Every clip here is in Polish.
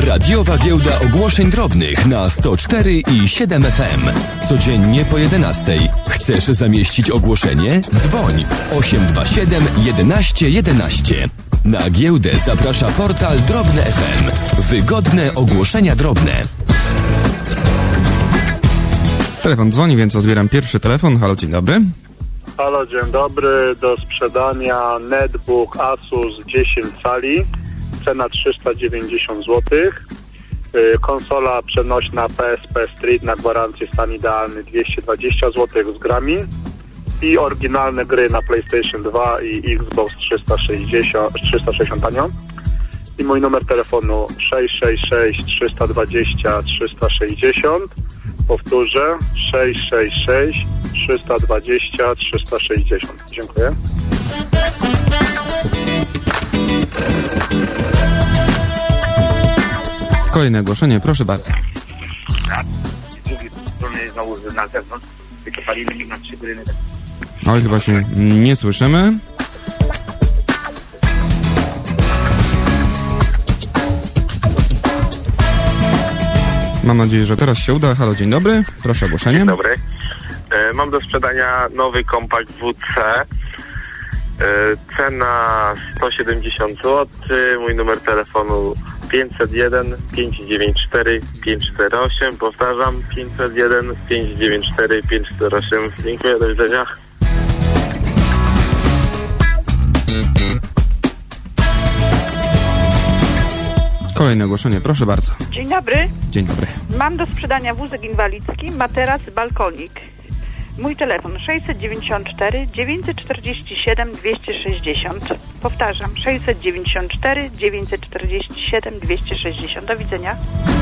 Radiowa Giełda Ogłoszeń Drobnych na 104 i 7 FM. Codziennie po 11. Chcesz zamieścić ogłoszenie? Dzwoń 827 11 11. Na giełdę zaprasza portal Drobne FM. Wygodne ogłoszenia drobne. Telefon dzwoni, więc odbieram pierwszy telefon. Halo, dzień dobry. Halo, dzień dobry. Do sprzedania netbook Asus 10 cali. Cena 390 zł. Konsola przenośna PSP Street na gwarancję stan idealny 220 zł z grami. I oryginalne gry na PlayStation 2 i Xbox 360 tanio. I mój numer telefonu 666 320 360. Powtórzę 666 320 360. Dziękuję. Kolejne ogłoszenie, proszę bardzo. Z drugiej strony znowu na zewnątrz wykopali mi na 3 góry. Oj, chyba się nie słyszymy. Mam nadzieję, że teraz się uda. Halo, dzień dobry. Proszę ogłoszenie. Dzień dobry. Mam do sprzedania nowy kompakt WC. Cena 170 zł. Mój numer telefonu 501 594 548. Powtarzam, 501 594 548. Dziękuję, do widzenia. Kolejne ogłoszenie, proszę bardzo. Dzień dobry. Dzień dobry. Mam do sprzedania wózek inwalidzki, materac, balkonik. Mój telefon 694 947 260. Powtarzam, 694 947 260. Do widzenia.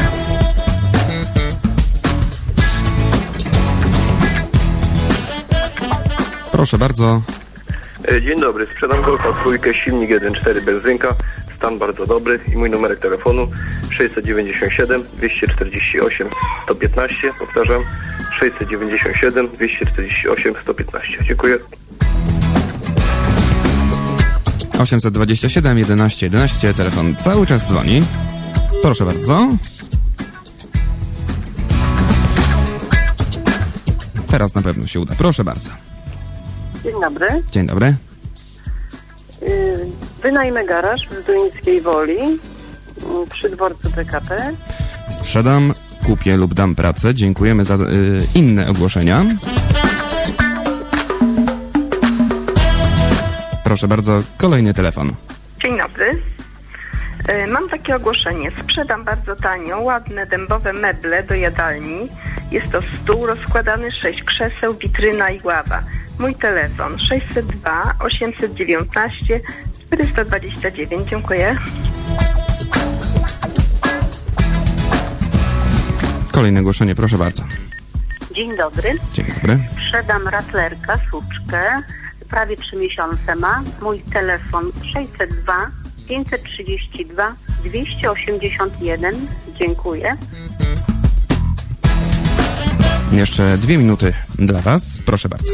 Proszę bardzo. Dzień dobry, sprzedam Golfa trójkę, silnik 1.4 benzynka, stan bardzo dobry i mój numerek telefonu 697 248 115, powtarzam 697 248 115. Dziękuję. 827 11 11, telefon cały czas dzwoni. Proszę bardzo. Teraz na pewno się uda. Proszę bardzo. Dzień dobry. Dzień dobry. Wynajmę garaż w Zduńskiej Woli przy dworcu PKP. Sprzedam, kupię lub dam pracę. Dziękujemy za inne ogłoszenia. Proszę bardzo, kolejny telefon. Dzień dobry. Mam takie ogłoszenie. Sprzedam bardzo tanio ładne dębowe meble do jadalni. Jest to stół rozkładany, 6 krzeseł, witryna i ława. Mój telefon 602 819 429. Dziękuję. Kolejne ogłoszenie, proszę bardzo. Dzień dobry. Dzień dobry. Sprzedam ratlerkę, suczkę. Prawie 3 miesiące ma. Mój telefon 602 532 281. Dziękuję. Jeszcze 2 minuty dla Was. Proszę bardzo.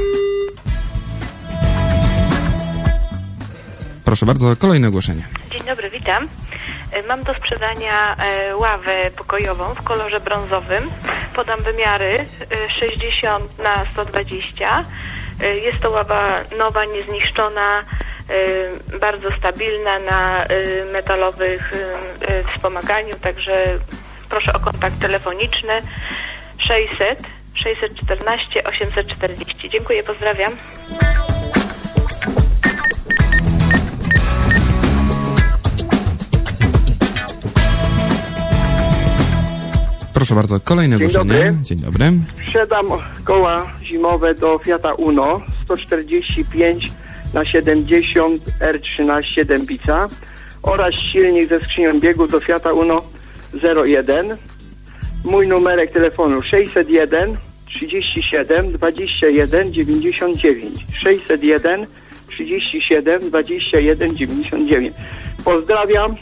Proszę bardzo, kolejne ogłoszenie. Dzień dobry, witam. Mam do sprzedania ławę pokojową w kolorze brązowym. Podam wymiary 60 na 120. Jest to ława nowa, niezniszczona, bardzo stabilna na metalowych wspomaganiu, także proszę o kontakt telefoniczny 614 840. Dziękuję, pozdrawiam. Proszę bardzo, kolejne ogłoszenie. Dzień dobry. Sprzedam koła zimowe do Fiata Uno 145 na 70 R13 Dębica oraz silnik ze skrzynią biegu do Fiata Uno 01. Mój numerek telefonu 601 37 21 99 601 37 21 99. Pozdrawiam.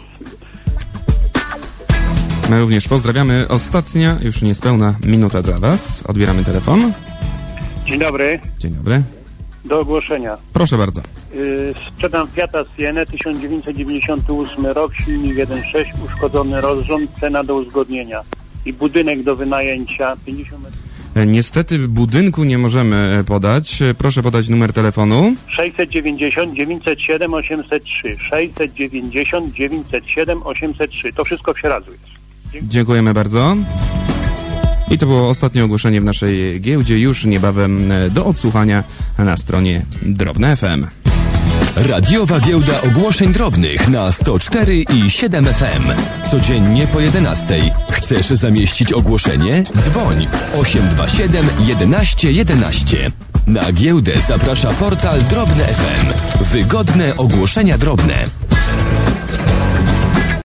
My również pozdrawiamy. Ostatnia, już niespełna minuta dla Was. Odbieramy telefon. Dzień dobry. Dzień dobry. Do ogłoszenia. Proszę bardzo. Sprzedam Fiata Sienę, 1998 rok, silnik 1.6, uszkodzony rozrząd, cena do uzgodnienia. I budynek do wynajęcia 50 metrów. Niestety budynku nie możemy podać. Proszę podać numer telefonu. 690 907 803. 690 907 803. To wszystko w Sieradzu jest. Dziękujemy bardzo. I to było ostatnie ogłoszenie w naszej giełdzie, już niebawem do odsłuchania na stronie Drobne FM. Radiowa giełda ogłoszeń drobnych na 104 i 7 FM. Codziennie po 11. Chcesz zamieścić ogłoszenie? Dzwoń 827 11 11. Na giełdę zaprasza portal Drobne FM. Wygodne ogłoszenia drobne.